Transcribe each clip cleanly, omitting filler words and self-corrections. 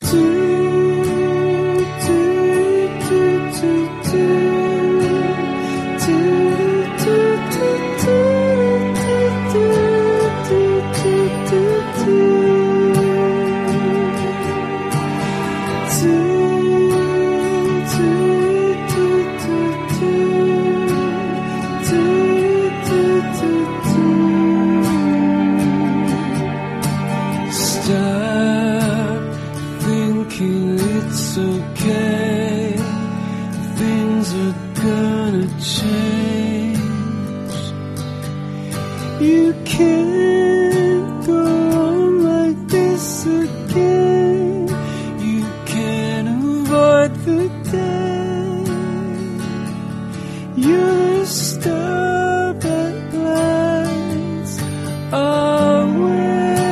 Stop thinking it's okay. Things are gonna change. You can't go on like this again. You can't avoid the day. You're a star that lights away.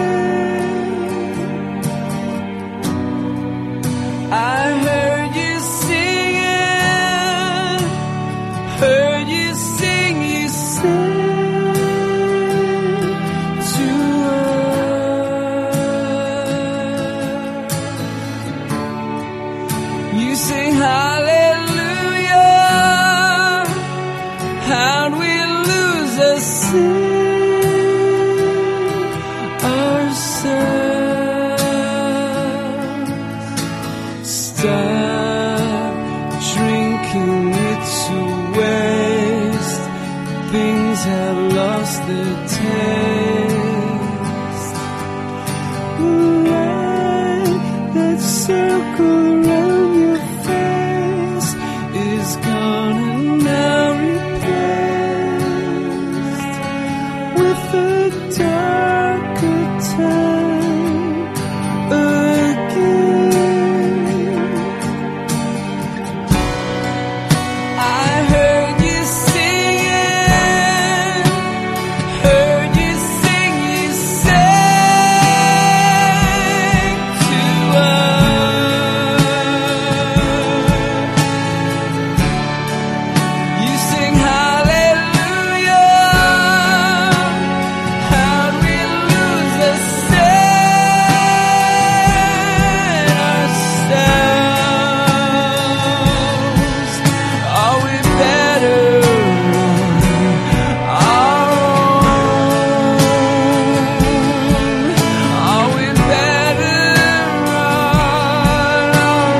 I heard you singing, heard you sing, you sang to us. You sing hallelujah, how'd we lose ourselves? Stop drinking, it's a waste. Things have lost their taste. The light that circled around your face is gone and now replaced with a darker time again. I heard you singing, heard you sing, you sang to us. You sing hallelujah, how'd we lose ourselves? Are we better on our own? Are we better on our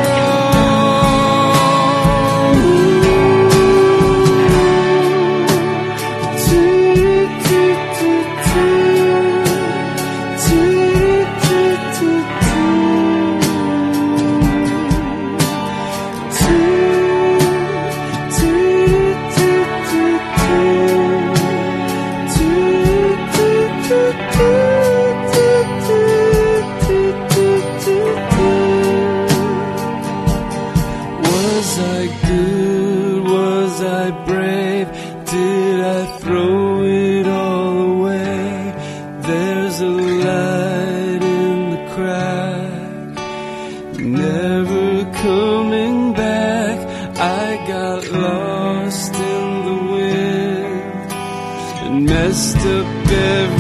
Was I good? Was I brave? Did I throw it all away? There's a light in the crack, never coming back. I got lost in the wind and messed up every